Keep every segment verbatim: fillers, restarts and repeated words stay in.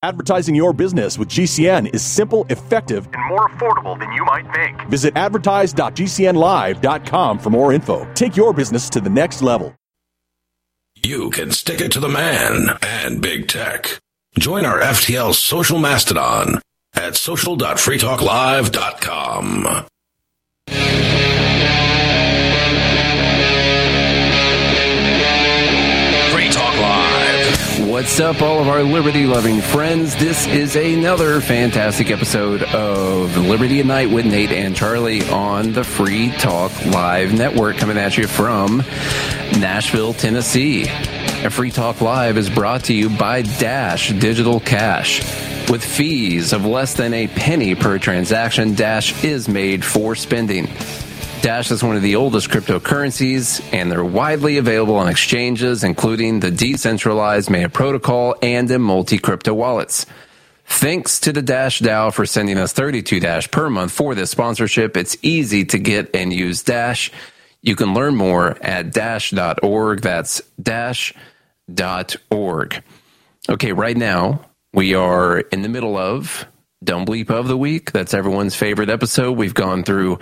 Advertising your business with G C N is simple, effective, and more affordable than you might think. Visit advertise dot g c n live dot com for more info. Take your business to the next level. You can stick it to the man and big tech. Join our F T L social mastodon at social dot free talk live dot com. What's up, all of our liberty-loving friends? This is another fantastic episode of Liberty at Night with Nate and Charlie on the Free Talk Live Network, coming at you from Nashville, Tennessee. And Free Talk Live is brought to you by Dash Digital Cash. With fees of less than a penny per transaction, Dash is made for spending. Dash is one of the oldest cryptocurrencies, and they're widely available on exchanges, including the decentralized Maya protocol and in multi-crypto wallets. Thanks to the Dash DAO for sending us thirty-two Dash per month for this sponsorship. It's easy to get and use Dash. You can learn more at dash dot org. That's dash dot org. Okay, right now we are in the middle of Dumb Bleep of the Week. That's everyone's favorite episode. We've gone through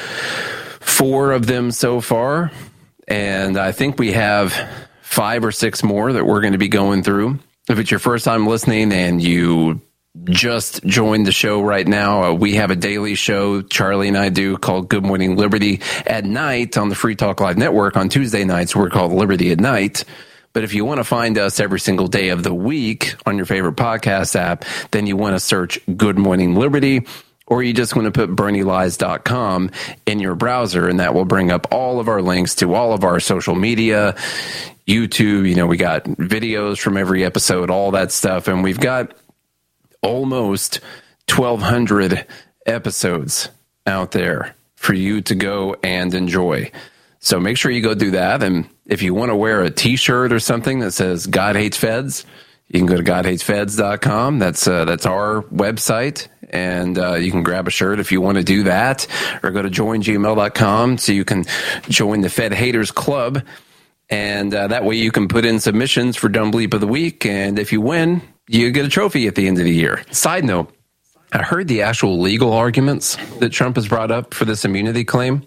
four of them so far, and I think we have five or six more that we're going to be going through. If it's your first time listening and you just joined the show right now, uh, we have a daily show Charlie and I do called Good Morning Liberty at night on the Free Talk Live Network. On Tuesday nights, we're called Liberty at Night. But if you want to find us every single day of the week on your favorite podcast app, then you want to search Good Morning Liberty, or you just want to put bernie lies dot com in your browser, and that will bring up all of our links to all of our social media, YouTube. You know, we got videos from every episode, all that stuff. And we've got almost twelve hundred episodes out there for you to go and enjoy. So make sure you go do that. And if you want to wear a T-shirt or something that says God Hates Feds, you can go to god hates feds dot com. That's uh, that's our website, and uh, you can grab a shirt if you want to do that, or go to join g m l dot com so you can join the Fed Haters Club, and uh, that way you can put in submissions for Dumb Bleep of the Week, and if you win, you get a trophy at the end of the year. Side note, I heard the actual legal arguments that Trump has brought up for this immunity claim.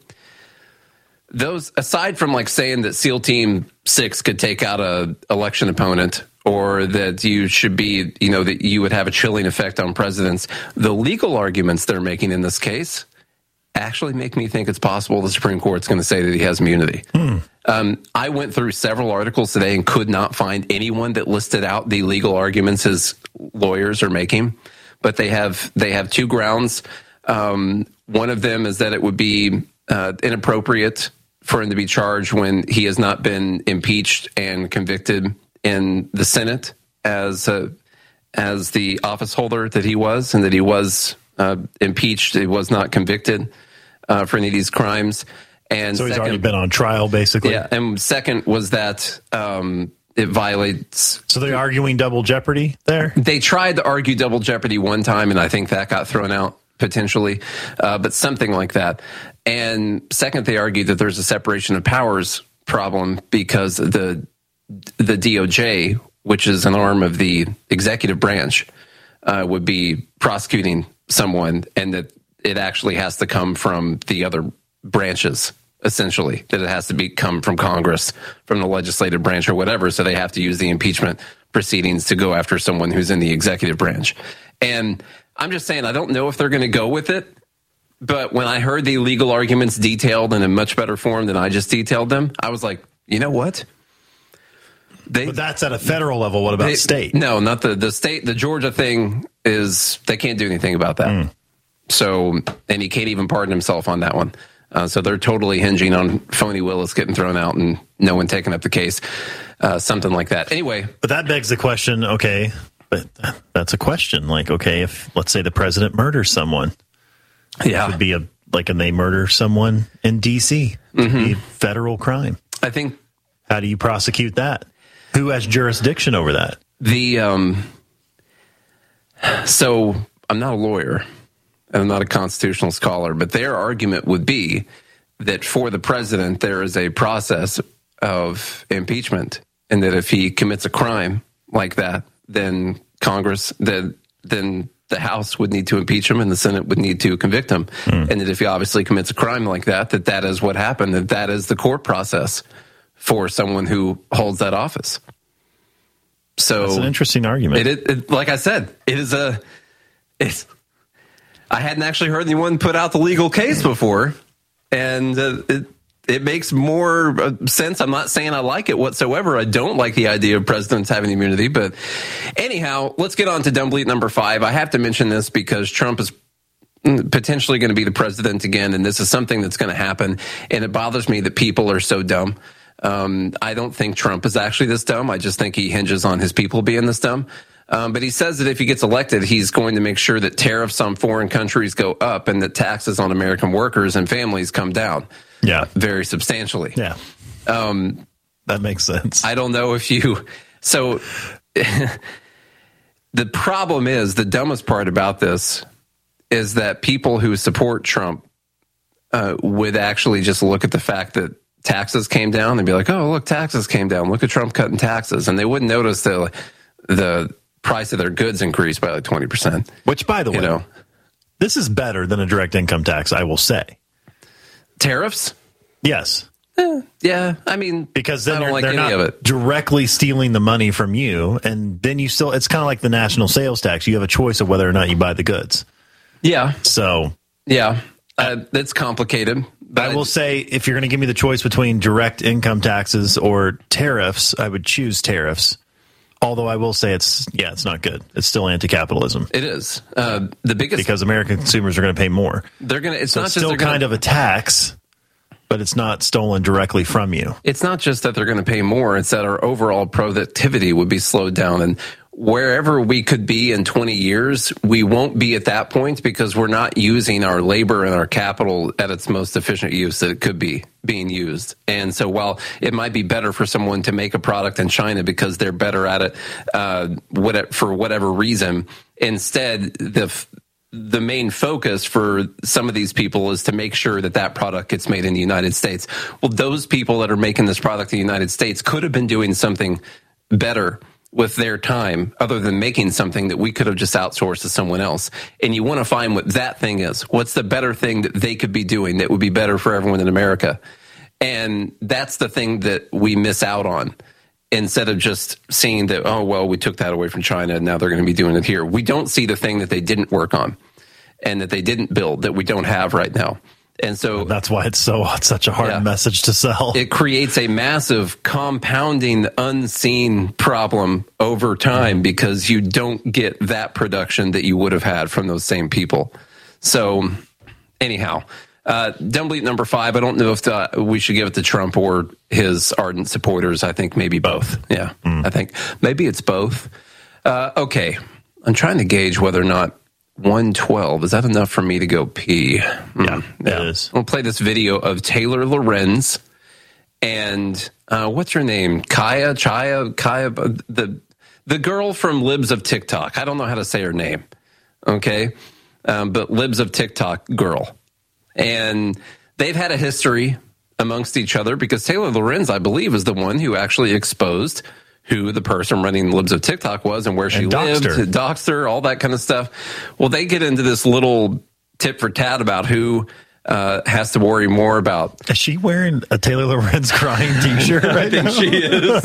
Those, aside from like saying that SEAL Team six could take out a election opponent, or that you should be, you know, that you would have a chilling effect on presidents, the legal arguments they're making in this case actually make me think it's possible the Supreme Court's going to say that he has immunity. Hmm. Um, I went through several articles today and could not find anyone that listed out the legal arguments his lawyers are making, but they have they have two grounds. Um, one of them is that it would be uh, inappropriate for him to be charged when he has not been impeached and convicted in the Senate as uh, as the office holder that he was, and that he was uh, impeached, he was not convicted uh, for any of these crimes. And so he's second, already been on trial, basically. Yeah, and second was that um, it violates. So they're arguing double jeopardy there? They tried to argue double jeopardy one time, and I think that got thrown out potentially, uh, but something like that. And second, they argued that there's a separation of powers problem because the the D O J, which is an arm of the executive branch, uh, would be prosecuting someone, and that it actually has to come from the other branches, essentially, that it has to be come from Congress, from the legislative branch or whatever. So they have to use the impeachment proceedings to go after someone who's in the executive branch. And I'm just saying, I don't know if they're going to go with it. But when I heard the legal arguments detailed in a much better form than I just detailed them, I was like, you know what? They, but that's at a federal level. What about they, state? No, not the, the state. The Georgia thing is, they can't do anything about that. Mm. So, and he can't even pardon himself on that one. Uh, so they're totally hinging on Phony Willis getting thrown out and no one taking up the case. Uh, something like that. Anyway. But that begs the question, okay, but that's a question. Like, okay, if let's say the president murders someone. Yeah. It would be a, like, and they murder someone in D C Mm-hmm. It'd be a federal crime. I think. How do you prosecute that? Who has jurisdiction over that? The, um, so I'm not a lawyer and I'm not a constitutional scholar, but their argument would be that for the president, there is a process of impeachment, and that if he commits a crime like that, then Congress, then then the House would need to impeach him and the Senate would need to convict him. Mm. And that if he obviously commits a crime like that, that that is what happened, that that is the court process for someone who holds that office. So that's an interesting argument. It, it, like I said, it is a. It's. I hadn't actually heard anyone put out the legal case before, and uh, it it makes more sense. I'm not saying I like it whatsoever. I don't like the idea of presidents having immunity, but anyhow, let's get on to dumb bleat number five. I have to mention this because Trump is potentially going to be the president again, and this is something that's going to happen, and it bothers me that people are so dumb. Um, I don't think Trump is actually this dumb. I just think he hinges on his people being this dumb. Um, but he says that if he gets elected, he's going to make sure that tariffs on foreign countries go up and that taxes on American workers and families come down. Yeah. Very substantially. Yeah. Um, that makes sense. I don't know if you... So the problem is, the dumbest part about this is that people who support Trump uh, would actually just look at the fact that taxes came down and be like, oh, look, taxes came down. Look at Trump cutting taxes. And they wouldn't notice the the price of their goods increased by like twenty percent. Which, by the way, you know, this is better than a direct income tax, I will say. Tariffs? Yes. Eh, yeah. I mean, because then I don't they're, like they're any not of it. directly stealing the money from you. And then you still, it's kind of like the national sales tax. You have a choice of whether or not you buy the goods. Yeah. So, yeah, uh, that's complicated. But I will say, if you're going to give me the choice between direct income taxes or tariffs, I would choose tariffs. Although I will say it's, yeah, it's not good. It's still anti-capitalism. It is. Uh, the biggest... Because American consumers are going to pay more. They're going to, it's so not it's just still kind gonna, of a tax, but it's not stolen directly from you. It's not just that they're going to pay more. It's that our overall productivity would be slowed down. And wherever we could be in twenty years, we won't be at that point because we're not using our labor and our capital at its most efficient use that it could be being used. And so while it might be better for someone to make a product in China because they're better at it uh, what, for whatever reason, instead the the main focus for some of these people is to make sure that that product gets made in the United States. Well, those people that are making this product in the United States could have been doing something better with their time other than making something that we could have just outsourced to someone else. And you want to find what that thing is. What's the better thing that they could be doing that would be better for everyone in America? And that's the thing that we miss out on. Instead of just seeing that, oh, well, we took that away from China and now they're going to be doing it here. We don't see the thing that they didn't work on and that they didn't build that we don't have right now. And so that's why it's so it's such a hard yeah, message to sell. It creates a massive compounding unseen problem over time because you don't get that production that you would have had from those same people. So anyhow, uh, dumb bleat number five, I don't know if the, we should give it to Trump or his ardent supporters. I think maybe both. Yeah, mm. I think maybe it's both. Uh, okay, I'm trying to gauge whether or not one twelve, is that enough for me to go pee? Yeah, mm, yeah. It is. We'll play this video of Taylor Lorenz and uh, what's her name? Kaya, Chaya, Kaya, the the girl from Libs of TikTok. I don't know how to say her name. Okay, um, but Libs of TikTok girl, and they've had a history amongst each other because Taylor Lorenz, I believe, is the one who actually exposed who the person running Libs of TikTok was and where she and lived, doxed her. doxed her, all that kind of stuff. Well, they get into this little tit for tat about who uh, has to worry more about. Is she wearing a Taylor Lorenz crying T-shirt right I think now? she is.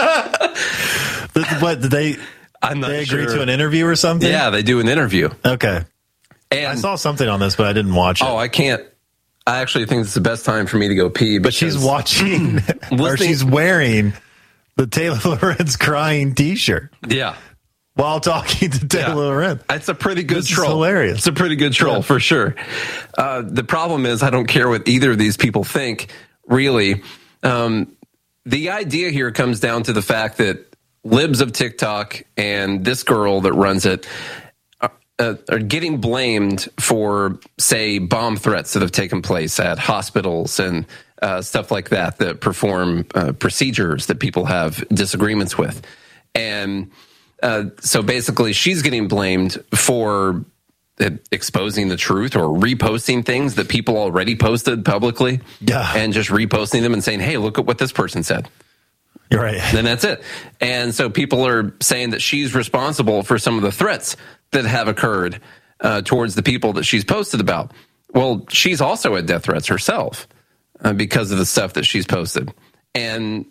What, did they, I'm not they sure. agree to an interview or something? Yeah, they do an interview. Okay. And I saw something on this, but I didn't watch it. Oh, I can't. I actually think it's the best time for me to go pee. But she's watching, or she's wearing the Taylor Lorenz crying T-shirt. Yeah. While talking to Taylor yeah. Lorenz. It's a pretty good this troll. Is hilarious. It's a pretty good troll yeah. for sure. Uh, the problem is I don't care what either of these people think, really. Um, the idea here comes down to the fact that Libs of TikTok and this girl that runs it are, uh, are getting blamed for, say, bomb threats that have taken place at hospitals and Uh, stuff like that, that perform uh, procedures that people have disagreements with. And uh, so basically she's getting blamed for uh, exposing the truth or reposting things that people already posted publicly yeah. and just reposting them and saying, hey, look at what this person said. Right. Then that's it. And so people are saying that she's responsible for some of the threats that have occurred uh, towards the people that she's posted about. Well, she's also had death threats herself uh, because of the stuff that she's posted. And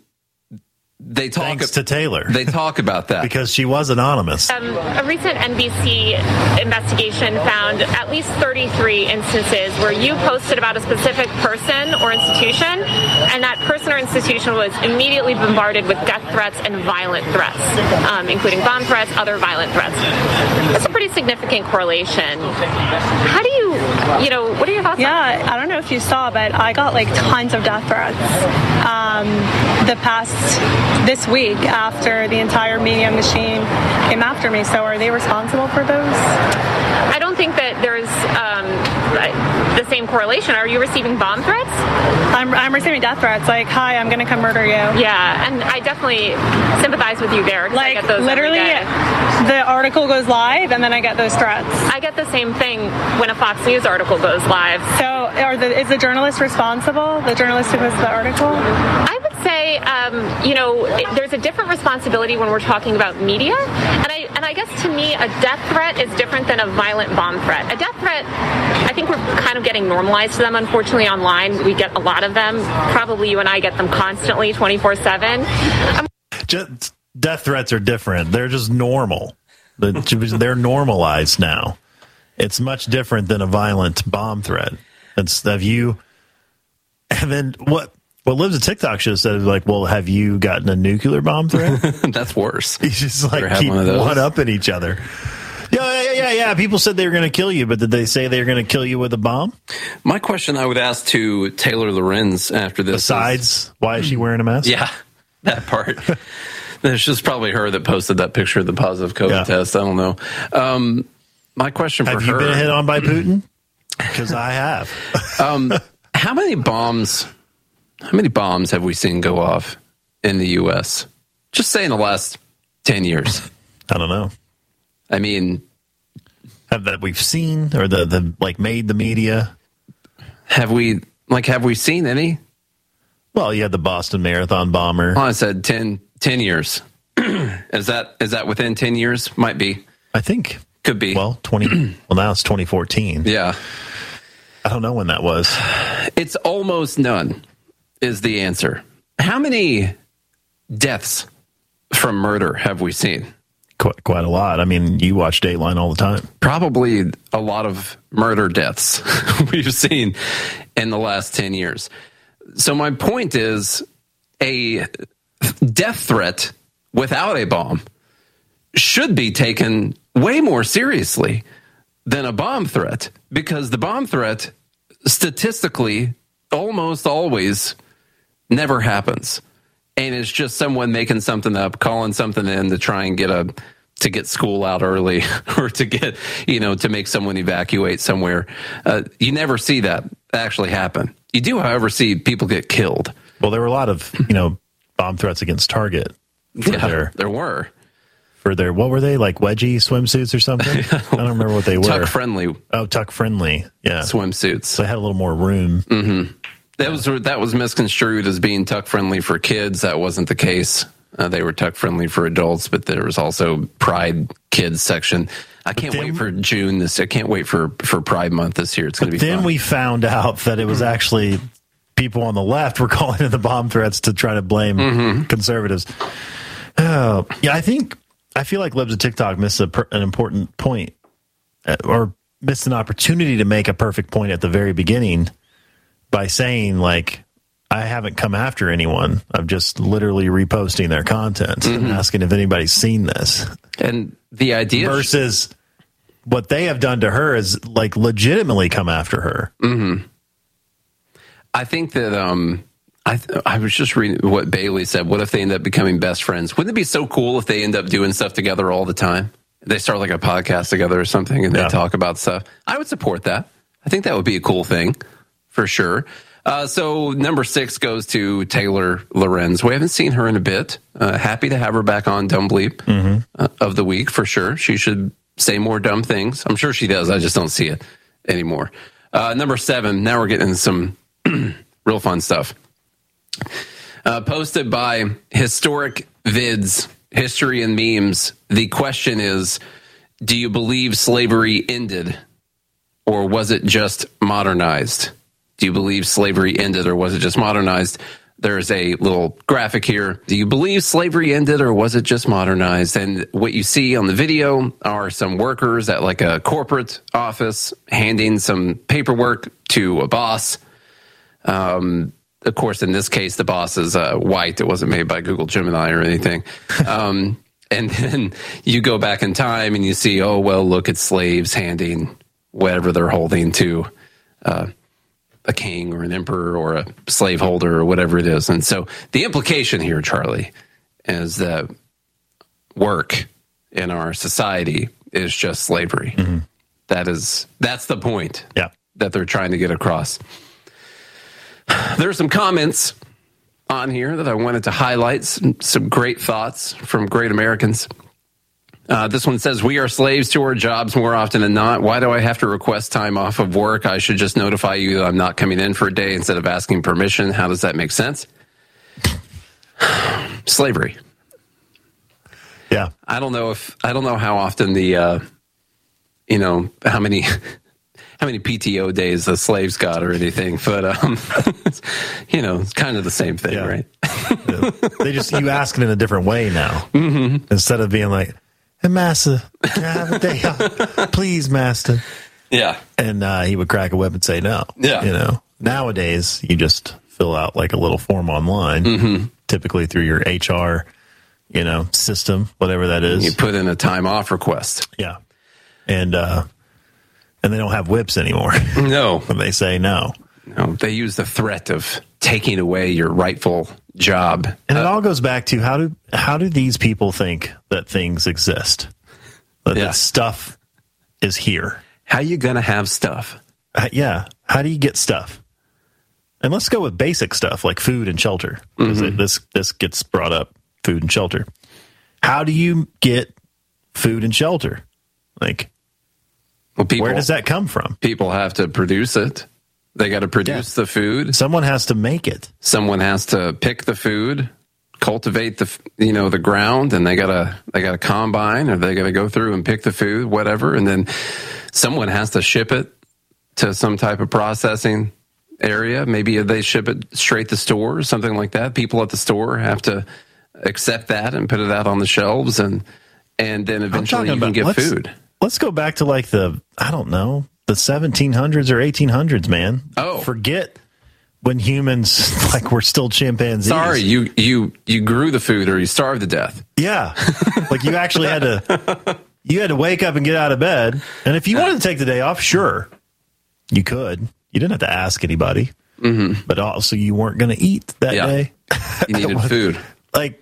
they talk Thanks to Taylor. They talk about that because she was anonymous. Um, a recent N B C investigation found at least thirty-three instances where you posted about a specific person or institution, and that person or institution was immediately bombarded with death threats and violent threats, um, including bomb threats, other violent threats. That's a pretty significant correlation. How do you, you know, what are your thoughts? Yeah, on I don't know if you saw, but I got like tons of death threats um, the past. This week after the entire media machine came after me. So are they responsible for those? I don't think that there's um, the same correlation. Are you receiving bomb threats? I'm, I'm receiving death threats. Like, hi, I'm going to come murder you. Yeah, and I definitely sympathize with you there. Like, I get those literally, the article goes live and then I get those threats. I get the same thing when a Fox News article goes live. So are the, is the journalist responsible? The journalist who posted the article? I would say, um, you know, there's a different responsibility when we're talking about media. And I, and I guess to me, a death threat is different than a violent bomb threat. A death threat, I think we're kind of getting normalized to them, unfortunately, online. We get a lot of them. Probably you and I get them constantly, twenty-four seven. I'm- just, death threats are different. They're just normal. They're normalized now. It's much different than a violent bomb threat. It's, have you, and then what, what Lives a TikTok should have said is like, well, have you gotten a nuclear bomb threat? That's worse. You just like keep one, one up at each other. Yeah, yeah, yeah, yeah. People said they were going to kill you, but did they say they were going to kill you with a bomb? My question I would ask to Taylor Lorenz after this. Besides, is, why is she wearing a mask? Yeah, that part. It's just probably her that posted that picture of the positive COVID yeah. test. I don't know. Um, my question for have her. Have you been hit on by Putin? Because I have. um, how many bombs... How many bombs have we seen go off in the U S? Just say in the last ten years. I don't know. I mean, have that we've seen or the, the like made the media? Have we like have we seen any? Well, you had the Boston Marathon bomber. Oh, I said ten, ten years. is that is that within ten years? Might be. I think could be. Well, twenty. Well, now it's twenty fourteen. Yeah. I don't know when that was. It's almost none. Is the answer. How many deaths from murder have we seen? Quite, quite a lot. I mean, you watch Dateline all the time. Probably a lot of murder deaths we've seen in the last ten years. So my point is a death threat without a bomb should be taken way more seriously than a bomb threat, because the bomb threat statistically almost always never happens, and it's just someone making something up, calling something in to try and get a to get school out early, or to get you know to make someone evacuate somewhere. Uh, you never see that actually happen. You do, however, see people get killed. Well, there were a lot of you know bomb threats against Target. For yeah, their, there were for their what were they like wedgie swimsuits or something? I don't remember what they were. Tuck friendly. Oh, tuck friendly. Yeah, swimsuits. So they had a little more room. Mm-hmm. That was that was misconstrued as being tuck friendly for kids. That wasn't the case. Uh, they were tuck friendly for adults, but there was also Pride Kids section. I can't then, wait for June. This I can't wait for, for Pride Month this year. It's going to be. Then fun. we found out that it was actually people on the left were calling in the bomb threats to try to blame mm-hmm. conservatives. Oh, yeah, I think I feel like Libs of TikTok missed a, an important point, uh, or missed an opportunity to make a perfect point at the very beginning. By saying, like, I haven't come after anyone. I'm just literally reposting their content mm-hmm. and asking if anybody's seen this. And the idea... Versus what they have done to her is, like, legitimately come after her. Mm-hmm. I think that... um, I th- I was just reading what Bailey said. What if they end up becoming best friends? Wouldn't it be so cool if they end up doing stuff together all the time? They start, like, a podcast together or something, and they yeah. talk about stuff. I would support that. I think that would be a cool thing. For sure. Uh, so number six goes to Taylor Lorenz. We haven't seen her in a bit. Uh, happy to have her back on Dumb Bleep mm-hmm. uh, of the week for sure. She should say more dumb things. I'm sure she does. I just don't see it anymore. Uh, number seven. Now we're getting into some real fun stuff. Uh, posted by Historic Vids, History and Memes. The question is, do you believe slavery ended, or was it just modernized? Do you believe slavery ended, or was it just modernized? There's a little graphic here. Do you believe slavery ended, or was it just modernized? And what you see on the video are some workers at like a corporate office handing some paperwork to a boss. Um, of course, in this case, the boss is uh, white. It wasn't made by Google Gemini or anything. Um, and then you go back in time and you see, oh, well, look at slaves handing whatever they're holding to uh a king or an emperor or a slaveholder or whatever it is. And so the implication here, Charlie, is that work in our society is just slavery. Mm-hmm. That is, that's the point yeah. that they're trying to get across. There are some comments on here that I wanted to highlight, some, some great thoughts from great Americans. Uh, this one says, we are slaves to our jobs more often than not. Why do I have to request time off of work? I should just notify you that I'm not coming in for a day instead of asking permission. How does that make sense? Slavery. Yeah. I don't know if, I don't know how often the, uh, you know, how many, how many P T O days the slaves got or anything, but, um, you know, it's kind of the same thing, yeah. right? Yeah. They just, you ask it in a different way now. Mm-hmm. Instead of being like, hey, master, can I have a day off? Please, master. Yeah. And uh, he would crack a whip and say no. Yeah. You know, nowadays, you just fill out like a little form online, mm-hmm. typically through your H R, you know, system, whatever that is. You put in a time off request. Yeah. And, uh, and they don't have whips anymore. No. When they say no. No, they use the threat of taking away your rightful job. And uh, it all goes back to how do how do these people think that things exist? That, yeah. that stuff is here. How you going to have stuff? Uh, yeah. How do you get stuff? And let's go with basic stuff like food and shelter. Because mm-hmm. this this gets brought up, food and shelter. How do you get food and shelter? Like, well, people, where does that come from? People have to produce it. They got to produce yeah. the food. Someone has to make it. Someone has to pick the food, cultivate the you know the ground, and they got to they got to combine, or they got to go through and pick the food, whatever, and then someone has to ship it to some type of processing area. Maybe they ship it straight to store, something like that. People at the store have to accept that and put it out on the shelves, and and then eventually you can about, get let's, food. Let's go back to like the I don't know. The seventeen hundreds or eighteen hundreds, man. Oh. Forget when humans, like, were still chimpanzees. Sorry, you you you grew the food or you starved to death. Yeah. Like, you actually had to, you had to wake up and get out of bed. And if you wanted to take the day off, sure, you could. You didn't have to ask anybody. Mm-hmm. But also, you weren't going to eat that yeah. day. You needed food. Like,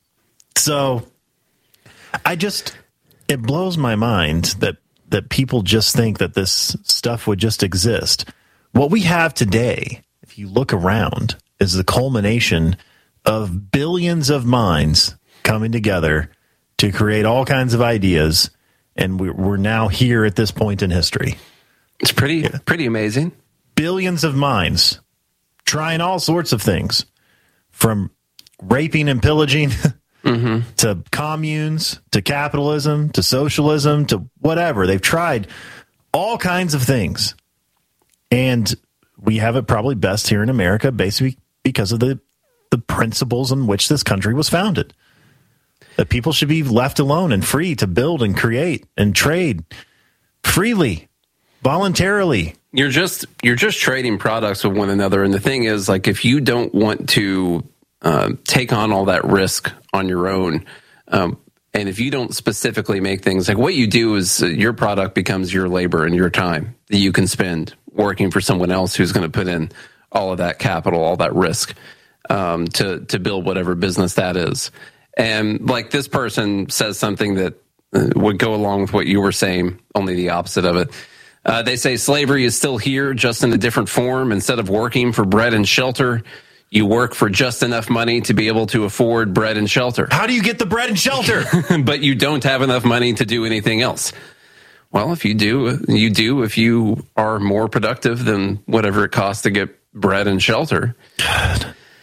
so, I just, it blows my mind that that people just think that this stuff would just exist. What we have today, if you look around, is the culmination of billions of minds coming together to create all kinds of ideas, and we're now here at this point in history. It's pretty, yeah. pretty amazing. Billions of minds trying all sorts of things, from raping and pillaging Mm-hmm. to communes, to capitalism, to socialism, to whatever. They've tried all kinds of things. And we have it probably best here in America, basically because of the, the principles in which this country was founded. That people should be left alone and free to build and create and trade freely, voluntarily. You're just you're just trading products with one another. And the thing is, like, if you don't want to Uh, take on all that risk on your own. Um, and if you don't specifically make things, like, what you do is uh, your product becomes your labor and your time that you can spend working for someone else who's going to put in all of that capital, all that risk um, to, to build whatever business that is. And like, this person says something that uh, would go along with what you were saying, only the opposite of it. Uh, they say slavery is still here, just in a different form. Instead of working for bread and shelter, you work for just enough money to be able to afford bread and shelter. How do you get the bread and shelter? But you don't have enough money to do anything else. Well, if you do, you do if you are more productive than whatever it costs to get bread and shelter. God.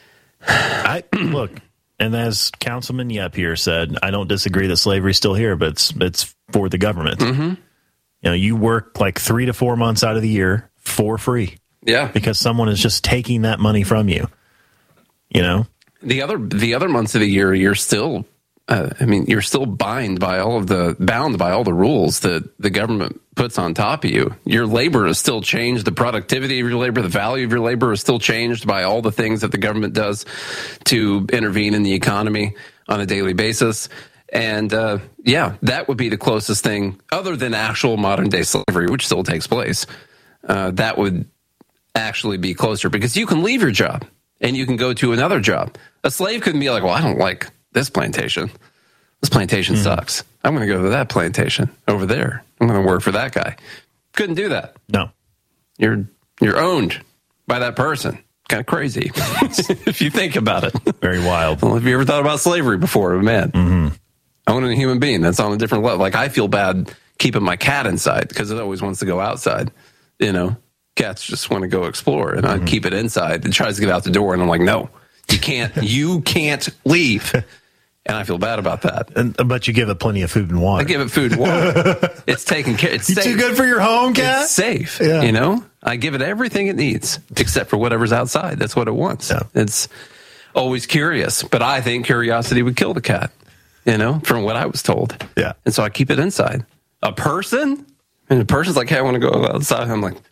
I look, and as Councilman Yep here said, I don't disagree that slavery's still here, but it's it's for the government. Mm-hmm. You know, you work like three to four months out of the year for free. Yeah, because someone is just taking that money from you. You know, the other the other months of the year, you're still. Uh, I mean, you're still bind by all of the bound by all the rules that the government puts on top of you. Your labor is still changed. The productivity of your labor, the value of your labor is still changed by all the things that the government does to intervene in the economy on a daily basis. And uh, yeah, that would be the closest thing, other than actual modern day slavery, which still takes place. Uh, that would actually be closer, because you can leave your job and you can go to another job. A slave couldn't be like, well, I don't like this plantation. This plantation mm. sucks. I'm going to go to that plantation over there. I'm going to work for that guy. Couldn't do that. No. You're you're owned by that person. Kind of crazy if you think about it. Very wild. Well, have you ever thought about slavery before? Man, mm-hmm. owning a human being, that's on a different level. Like, I feel bad keeping my cat inside because it always wants to go outside. You know, cats just want to go explore, and mm-hmm. I keep it inside. It tries to get out the door, and I'm like, no, you can't. You can't leave. And I feel bad about that. And, but you give it plenty of food and water. I give it food and water. It's taken care. It's you safe. Too good for your home, cat? It's safe. Yeah. You know, I give it everything it needs, except for whatever's outside. That's what it wants. Yeah. It's always curious. But I think curiosity would kill the cat, you know, from what I was told. Yeah. And so I keep it inside. A person? And a person's like, hey, I want to go outside. I'm like,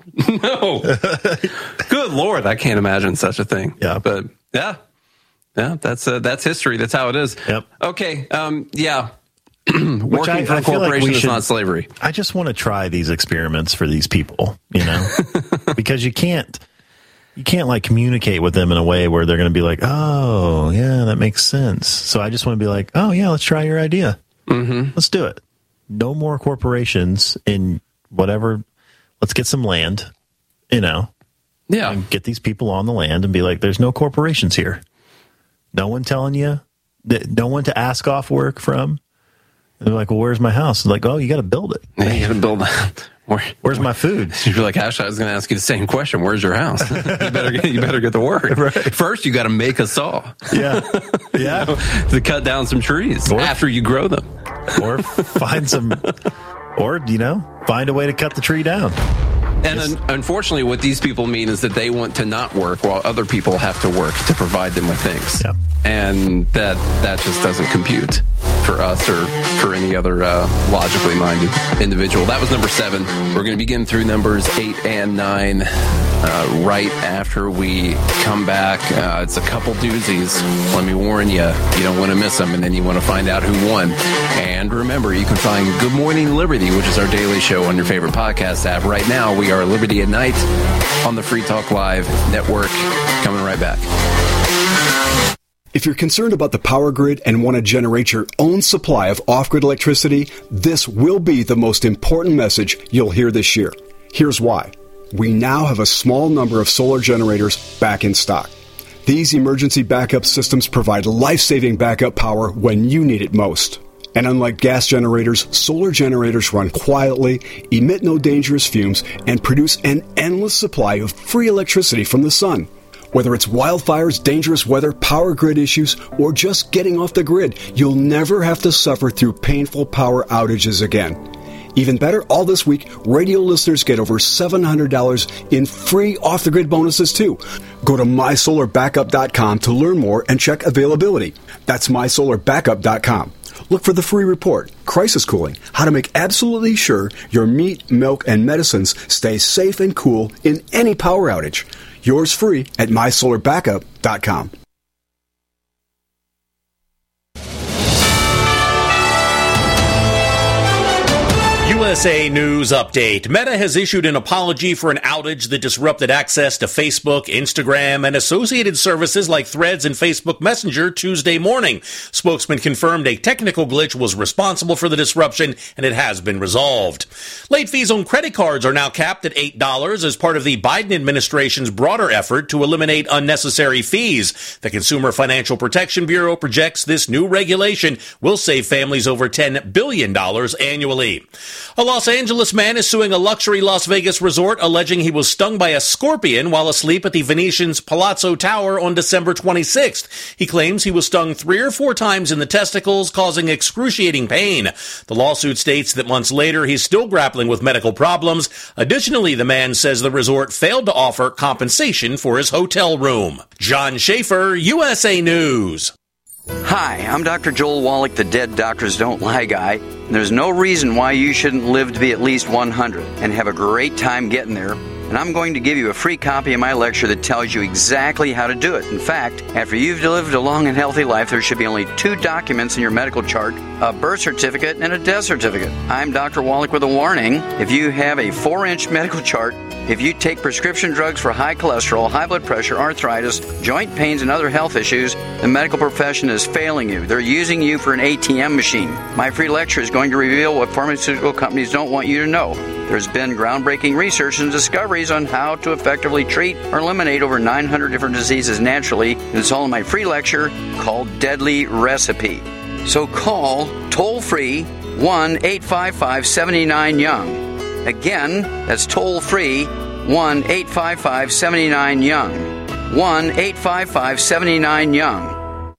no. Good Lord. I can't imagine such a thing. Yeah. But yeah. Yeah, that's uh, that's history. That's how it is. Yep. Okay. Um, yeah. Working I, for a I corporation like is should, not slavery. I just want to try these experiments for these people, you know, because you can't you can't like communicate with them in a way where they're going to be like, oh, yeah, that makes sense. So I just want to be like, oh, yeah, let's try your idea. Mm-hmm. Let's do it. No more corporations in whatever. Let's get some land, you know. Yeah. And get these people on the land and be like, there's no corporations here. No one telling you, no one to ask off work from. And they're like, well, where's my house? And like, oh, you got to build it. Yeah, you got to build that. Where, where's my food? You're like, Ash, I was going to ask you the same question. Where's your house? you better get, you better get to work. Right. First, you got to make a saw. Yeah. Yeah. You know, to cut down some trees or, after you grow them. Or find some, or, you know, find a way to cut the tree down. And un- unfortunately, what these people mean is that they want to not work while other people have to work to provide them with things. Yeah. And that that just doesn't compute for us or for any other uh, logically minded individual. That was number seven. We're going to begin through numbers eight and nine uh, right after we come back. Uh, it's a couple doozies. Let me warn you, you don't want to miss them, and then you want to find out who won. And remember, you can find Good Morning Liberty, which is our daily show on your favorite podcast app. Right now, we are Liberty at Night on the Free Talk Live network. Coming right back. If you're concerned about the power grid and want to generate your own supply of off-grid electricity, this will be the most important message you'll hear this year. Here's why. We now have a small number of solar generators back in stock. These emergency backup systems provide life-saving backup power when you need it most. And unlike gas generators, solar generators run quietly, emit no dangerous fumes, and produce an endless supply of free electricity from the sun. Whether it's wildfires, dangerous weather, power grid issues, or just getting off the grid, you'll never have to suffer through painful power outages again. Even better, all this week, radio listeners get over seven hundred dollars in free off-the-grid bonuses, too. Go to my solar backup dot com to learn more and check availability. That's my solar backup dot com. Look for the free report, Crisis Cooling, how to make absolutely sure your meat, milk, and medicines stay safe and cool in any power outage. Yours free at my solar backup dot com. U S A News Update. Meta has issued an apology for an outage that disrupted access to Facebook, Instagram, and associated services like Threads and Facebook Messenger Tuesday morning. Spokesman confirmed a technical glitch was responsible for the disruption, and it has been resolved. Late fees on credit cards are now capped at eight dollars as part of the Biden administration's broader effort to eliminate unnecessary fees. The Consumer Financial Protection Bureau projects this new regulation will save families over ten billion dollars annually. A Los Angeles man is suing a luxury Las Vegas resort alleging he was stung by a scorpion while asleep at the Venetian's Palazzo Tower on December twenty-sixth. He claims he was stung three or four times in the testicles, causing excruciating pain. The lawsuit states that months later, he's still grappling with medical problems. Additionally, the man says the resort failed to offer compensation for his hotel room. John Schaefer, U S A News. Hi, I'm Doctor Joel Wallach, the Dead Doctors Don't Lie guy. There's no reason why you shouldn't live to be at least one hundred and have a great time getting there. And I'm going to give you a free copy of my lecture that tells you exactly how to do it. In fact, after you've lived a long and healthy life, there should be only two documents in your medical chart, a birth certificate and a death certificate. I'm Doctor Wallach with a warning. If you have a four-inch medical chart, if you take prescription drugs for high cholesterol, high blood pressure, arthritis, joint pains, and other health issues, the medical profession is failing you. They're using you for an A T M machine. My free lecture is going to reveal what pharmaceutical companies don't want you to know. There's been groundbreaking research and discoveries on how to effectively treat or eliminate over nine hundred different diseases naturally, and it's all in my free lecture called Deadly Recipe. So call toll-free one eight five five, seven nine, young. Again, that's toll-free one eight five five, seven nine, young. one eight five five, seven nine, young.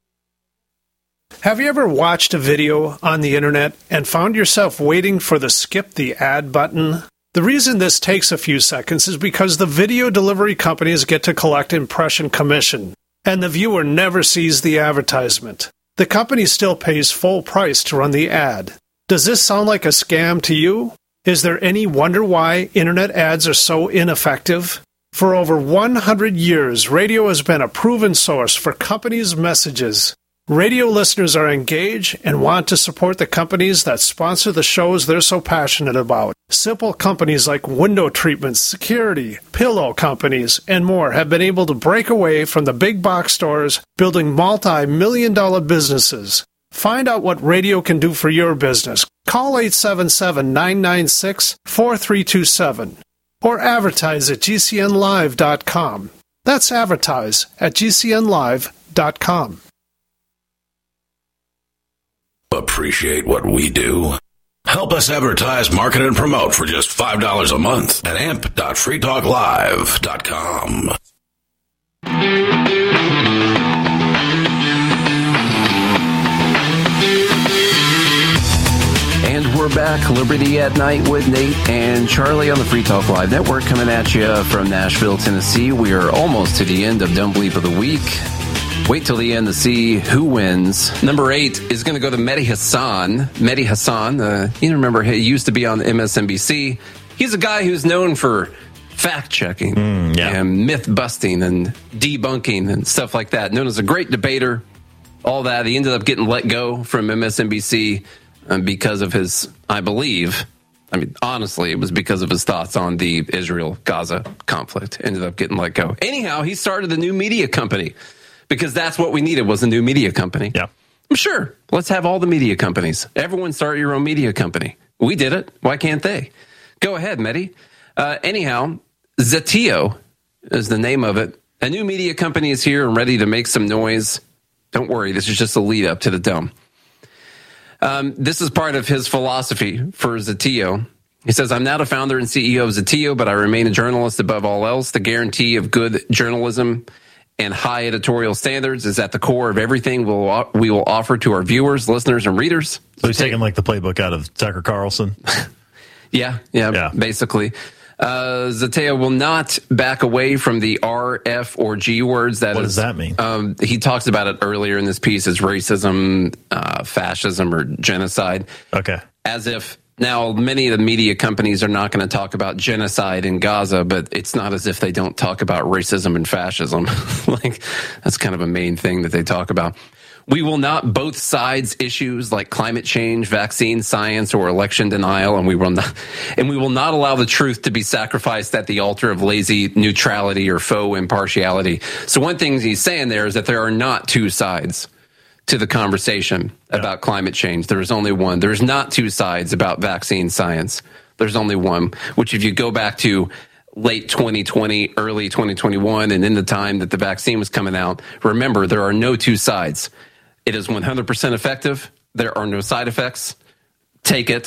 Have you ever watched a video on the internet and found yourself waiting for the skip the ad button? The reason this takes a few seconds is because the video delivery companies get to collect impression commission, and the viewer never sees the advertisement. The company still pays full price to run the ad. Does this sound like a scam to you? Is there any wonder why internet ads are so ineffective? For over one hundred years, radio has been a proven source for companies' messages. Radio listeners are engaged and want to support the companies that sponsor the shows they're so passionate about. Simple companies like window treatments, security, pillow companies, and more have been able to break away from the big box stores, building multi-million dollar businesses. Find out what radio can do for your business. Call eight seven seven, nine nine six, four three two seven or advertise at G C N live dot com. That's advertise at G C N live dot com. Appreciate what we do? Help us advertise, market, and promote for just five dollars a month at amp dot free talk live dot com. And we're back. Liberty at Night with Nate and Charlie on the Free Talk Live Network, coming at you from Nashville, Tennessee. We are almost to the end of Dumb Bleep of the Week. Wait till the end to see who wins. Number eight is going to go to Mehdi Hassan. Mehdi Hassan, uh, you remember, he used to be on M S N B C. He's a guy who's known for fact-checking mm, yeah. and myth-busting and debunking and stuff like that. Known as a great debater, all that. He ended up getting let go from M S N B C um, because of his, I believe, I mean, honestly, it was because of his thoughts on the Israel-Gaza conflict. Ended up getting let go. Anyhow, he started a new media company because that's what we needed, was a new media company. Yeah. I'm sure. Let's have all the media companies. Everyone start your own media company. We did it. Why can't they? Go ahead, Mehdi. Uh, anyhow, Zetio is the name of it. A new media company is here and ready to make some noise. Don't worry, this is just a lead up to the dome. Um, this is part of his philosophy for Zetio. He says, I'm now the founder and C E O of Zetio, but I remain a journalist above all else. The guarantee of good journalism and high editorial standards is at the core of everything we'll, we will offer to our viewers, listeners, and readers. So he's taking like the playbook out of Tucker Carlson. yeah, yeah, yeah, basically. Uh, Zetio will not back away from the R, F, or G words. That what is, does that mean? Um, he talks about it earlier in this piece as racism, uh, fascism, or genocide. Okay. As if now many of the media companies are not going to talk about genocide in Gaza, but it's not as if they don't talk about racism and fascism. Like, that's kind of a main thing that they talk about. We will not both sides issues like climate change, vaccine science, or election denial, and we will not, and we will not allow the truth to be sacrificed at the altar of lazy neutrality or faux impartiality. So one thing he's saying there is that there are not two sides to the conversation yeah. about climate change. There is only one. There's not two sides about vaccine science. There's only one, which if you go back to late twenty twenty, early twenty twenty-one, and in the time that the vaccine was coming out, remember, there are no two sides. It is one hundred percent effective. There are no side effects. Take it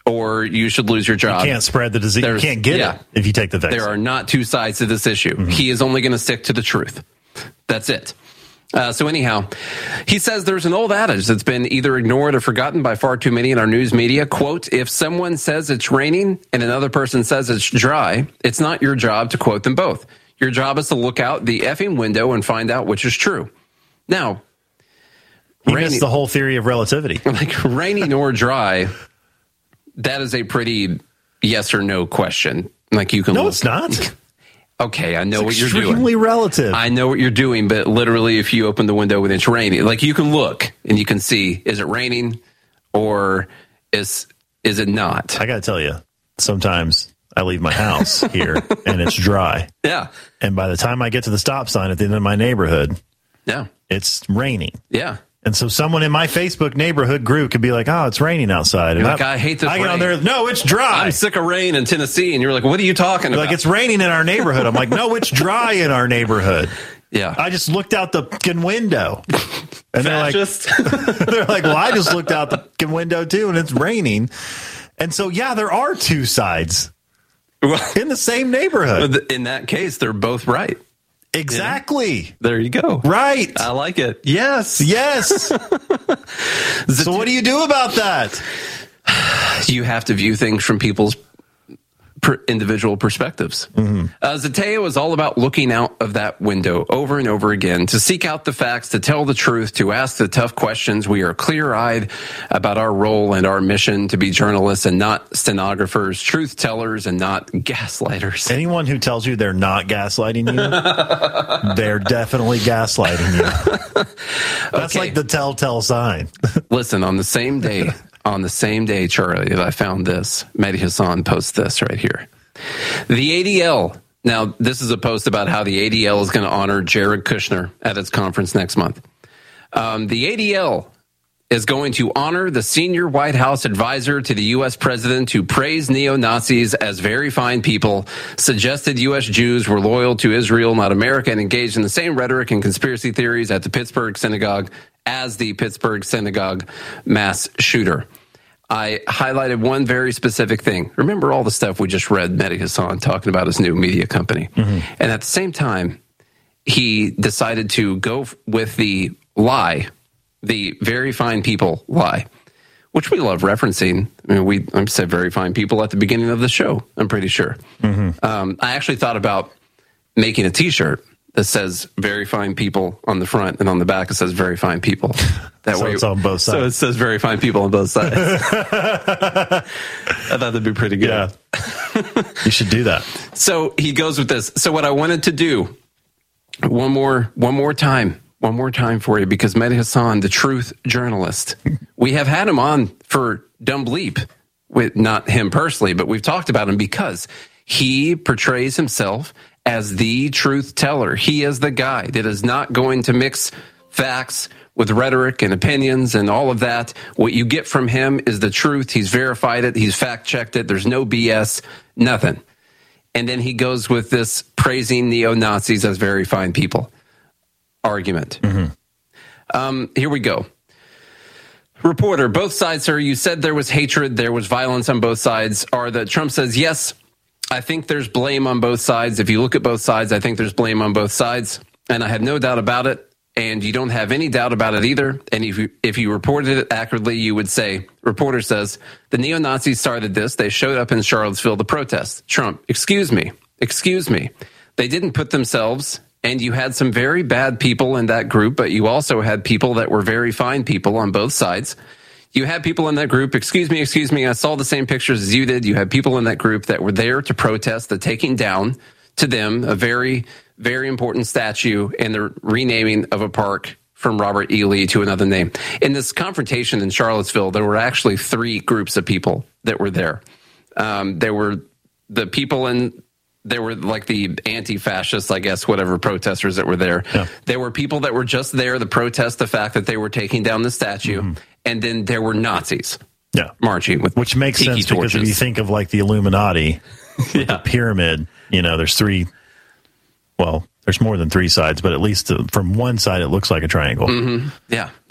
or you should lose your job. You can't spread the disease. There's, you can't get yeah, it if you take the vaccine. There are not two sides to this issue. Mm-hmm. He is only going to stick to the truth. That's it. Uh, so anyhow, he says there's an old adage that's been either ignored or forgotten by far too many in our news media. Quote, if someone says it's raining and another person says it's dry, it's not your job to quote them both. Your job is to look out the effing window and find out which is true. Now, he missed the whole theory of relativity. Like raining or dry, that is a pretty yes or no question. Like you can No, look, it's not. Okay, I know it's what you're doing. Extremely relative. I know what you're doing, but literally, if you open the window and it's raining, like you can look and you can see, is it raining or is is it not? I got to tell you, sometimes I leave my house here and it's dry. Yeah. And by the time I get to the stop sign at the end of my neighborhood, yeah, it's raining. Yeah. And so someone in my Facebook neighborhood group could be like, oh, it's raining outside. And like, I, I hate this I get rain. on there, no, it's dry. I'm sick of rain in Tennessee. And you're like, what are you talking You're about? like, it's raining in our neighborhood. I'm like, no, it's dry in our neighborhood. Yeah. I just looked out the fucking window. And they're like, Fascist. they're like, well, I just looked out the fucking window too, and it's raining. And so, yeah, there are two sides in the same neighborhood. In that case, they're both right. Exactly. Yeah. There you go. Right. I like it. Yes. Yes. So what do you do about that? You have to view things from people's per individual perspectives. Mm-hmm. uh, Zateo is all about looking out of that window over and over again to seek out the facts, to tell the truth, to ask the tough questions. We are clear-eyed about our role and our mission to be journalists and not stenographers, truth tellers and not gaslighters. Anyone who tells you they're not gaslighting you, they're definitely gaslighting you. That's Okay. like the telltale sign. Listen, on the same day, on the same day, Charlie, that I found this, Mehdi Hassan posts this right here. The A D L. Now, this is a post about how the A D L is going to honor Jared Kushner at its conference next month. Um, the A D L is going to honor the senior White House advisor to the U S president who praised neo-Nazis as very fine people, suggested U S Jews were loyal to Israel, not America, and engaged in the same rhetoric and conspiracy theories at the Pittsburgh synagogue as the Pittsburgh synagogue mass shooter. I highlighted one very specific thing. Remember all the stuff we just read Mehdi Hassan talking about his new media company. Mm-hmm. And at the same time, he decided to go with the lie, the very fine people lie, which we love referencing. I mean, we I said very fine people at the beginning of the show, I'm pretty sure. Mm-hmm. Um, I actually thought about making a T-shirt that says very fine people on the front, and on the back it says very fine people. That so way it's on both sides. So it says very fine people on both sides. I thought that'd be pretty good. Yeah. You should do that. So he goes with this. So what I wanted to do, one more, one more time, one more time for you, because Mehdi Hassan, the truth journalist, we have had him on for Dumb Bleep, with not him personally, but we've talked about him because he portrays himself as the truth teller. He is the guy that is not going to mix facts with rhetoric and opinions and all of that. What you get from him is the truth. He's verified it. He's fact-checked it. There's no B S, nothing. And then he goes with this praising neo-Nazis as very fine people argument. Mm-hmm. Um, here we go. Reporter, both sides, sir, you said there was hatred, there was violence on both sides. Are the Trump says, yes, I think there's blame on both sides. If you look at both sides, I think there's blame on both sides. And I have no doubt about it. And you don't have any doubt about it either. And if you, if you reported it accurately, you would say, reporter says, the neo-Nazis started this. They showed up in Charlottesville to protest. Trump, excuse me, excuse me. They didn't put themselves, and you had some very bad people in that group, but you also had people that were very fine people on both sides. You had people in that group, excuse me, excuse me, I saw the same pictures as you did. You had people in that group that were there to protest the taking down to them a very, very important statue and the renaming of a park from Robert E. Lee to another name. In this confrontation in Charlottesville, there were actually three groups of people that were there. Um, there were the people in, there were like the anti-fascists, I guess, whatever protesters that were there. Yeah. There were people that were just there to protest the fact that they were taking down the statue. Mm-hmm. And then there were Nazis. Yeah. Marching with Which makes sense torches. Because if you think of like the Illuminati, yeah. the pyramid, you know, there's three, well, there's more than three sides, but at least from one side, it looks like a triangle. Mm-hmm. Yeah.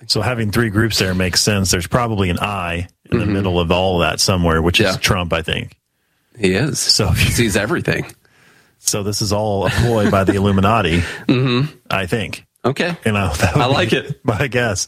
So having three groups there makes sense. There's probably an I in the mm-hmm. middle of all of that somewhere, which yeah. is Trump, I think. He is. So he sees everything. So this is all a ploy by the Illuminati, mm-hmm. I think. Okay. You know, that I like it. My guess.